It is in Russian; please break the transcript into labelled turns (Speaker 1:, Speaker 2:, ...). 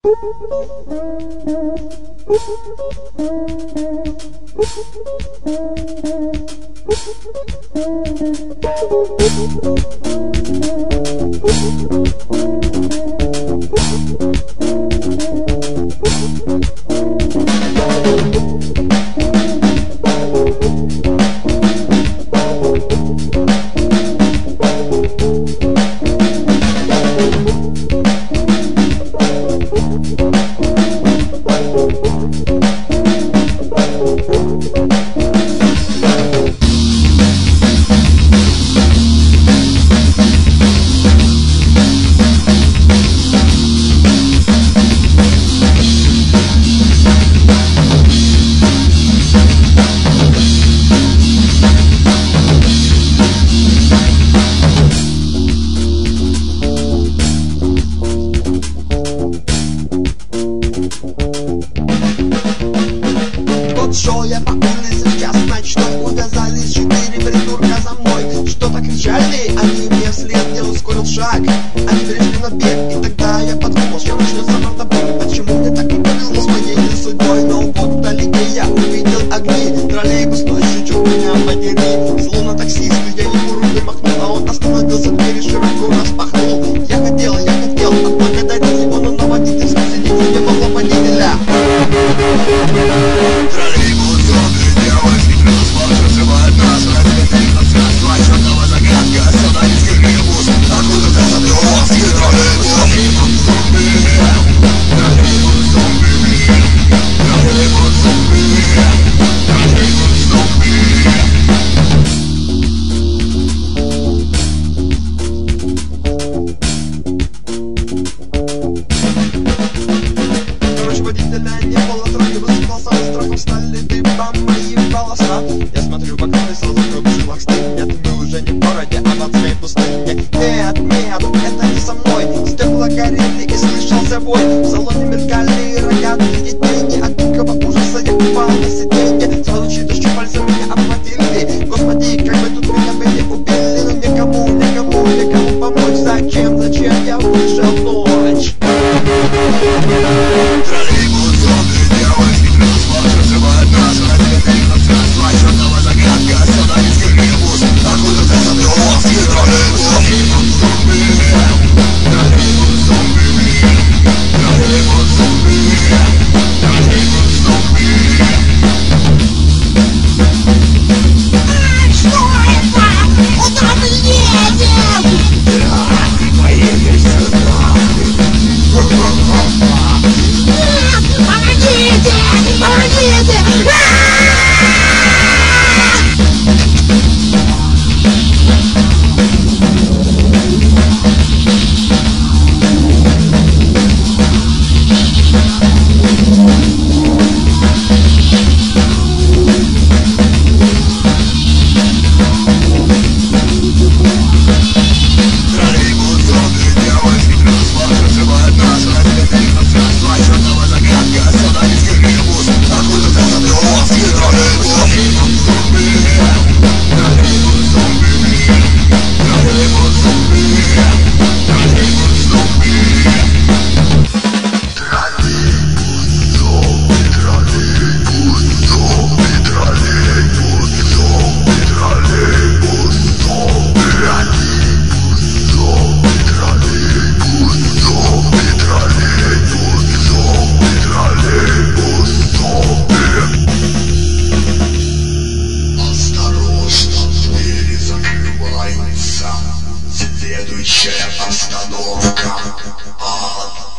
Speaker 1: Шел я по улице в час ночной, увязались 4 придурка за мной. Что-то кричали, они мне вслед, я ускорил шаг. Они перешли на бег, и тогда я подумал, что начнется мордобой. Почему мне так не повезло с моей судьбой? Но вот вдалеке я увидел огни, троллейбусной чуть-чуть меня подери. Словно таксист, я ему рукой махнул, а он остановился, двери широко распахнул. Я хотел отблагодарить его, но на водительском сиденье не было водителя. Не было, троллейбус класса, страхом стали дыбом мои волоса. Я смотрю в окно и сразу кровь в жилах стынет. Мы уже не в городе, а в адской пустыне. Нет, это не со мной. Стекла горели и слышался вой. В салоне мелькали рогатые тени. От дикого ужаса я упал на сиденье. Сразу чьи-то щупальца меня обхватили. Господи, как бы тут меня бы не убили. Но никому помочь. Зачем я вышел в ночь?
Speaker 2: Следующая остановка.